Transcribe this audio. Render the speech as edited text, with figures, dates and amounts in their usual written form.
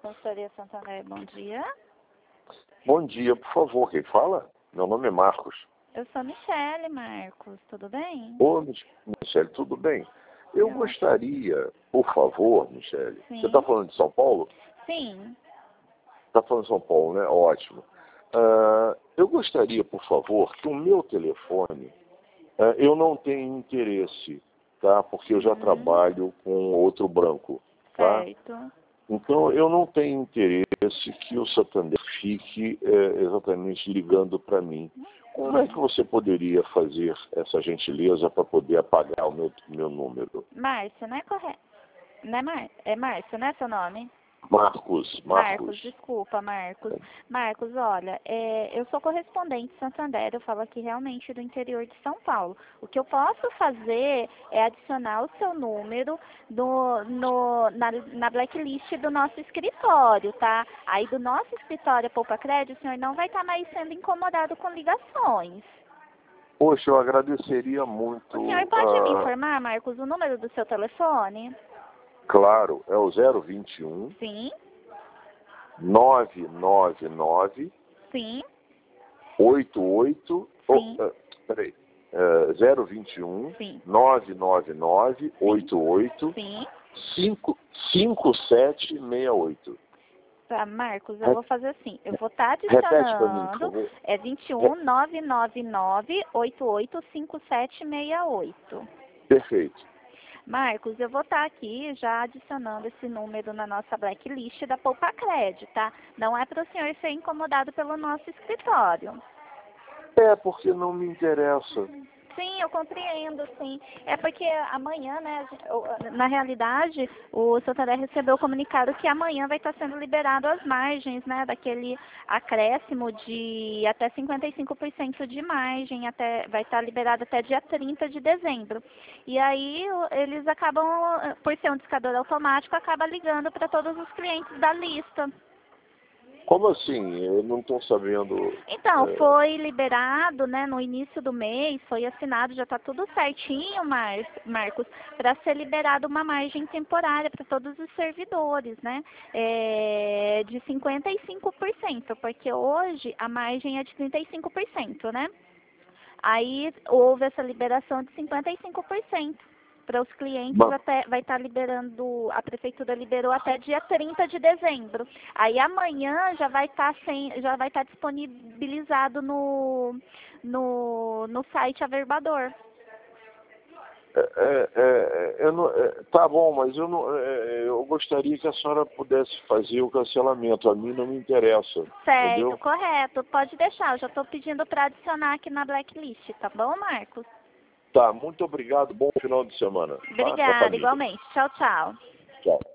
Consultoria Santander, bom dia. Bom dia, por favor, quem fala? Meu nome é Marcos. Eu sou a Michele, Marcos, tudo bem? Ô, Michele, tudo bem? Eu gostaria, por favor, Michele, Sim. você está falando de São Paulo? Sim. Está falando de São Paulo, né? Ótimo. Eu gostaria, por favor, que o meu telefone, eu não tenho interesse, tá? Porque eu já trabalho com outro branco, tá? Certo. Então, eu não tenho interesse que o Santander fique exatamente ligando para mim. Como é que você poderia fazer essa gentileza para poder apagar o meu número? Márcio, não é correto? Não é É Márcio, não é seu nome? Marcos. Desculpa, Marcos. Marcos, olha, eu sou correspondente Santander, eu falo aqui realmente do interior de São Paulo. O que eu posso fazer é adicionar o seu número na blacklist do nosso escritório, tá? Aí do nosso escritório Poupa Crédito, o senhor não vai estar mais sendo incomodado com ligações. Poxa, eu agradeceria muito. O senhor pode me informar, Marcos, o número do seu telefone? Claro, é o 021 Sim. 999 Sim. 88. Sim. Peraí. 021 Sim. 999 88 Sim. 5768. Tá, Marcos, eu vou fazer assim. Eu vou estar Repete para mim, por adicionando. favor. É 21 999 88 5768. Perfeito. Marcos, eu vou estar aqui já adicionando esse número na nossa blacklist da Poupa Crédito, tá? Não é para o senhor ser incomodado pelo nosso escritório. É porque não me interessa. Sim, eu compreendo, sim. É porque amanhã, né, na realidade, o Santander recebeu o comunicado que amanhã vai estar sendo liberado as margens, né, daquele acréscimo de até 55% de margem, vai estar liberado até dia 30 de dezembro. E aí eles acabam, por ser um discador automático, acaba ligando para todos os clientes da lista. Como assim? Eu não estou sabendo. Então, foi liberado, né, no início do mês, foi assinado, já está tudo certinho, Marcos, para ser liberado uma margem temporária para todos os servidores, né, de 55%, porque hoje a margem é de 35%, né? Aí houve essa liberação de 55%. Para os clientes vai estar liberando, a prefeitura liberou até dia 30 de dezembro. Aí amanhã já vai estar disponibilizado no site Averbador. Tá bom, mas eu gostaria que a senhora pudesse fazer o cancelamento. A mim não me interessa. Certo, entendeu? correto. Pode deixar. Eu já estou pedindo para adicionar aqui na blacklist, tá bom, Marcos? Tá, muito obrigado. Bom final de semana. Obrigada, igualmente. Tchau, tchau. Tchau.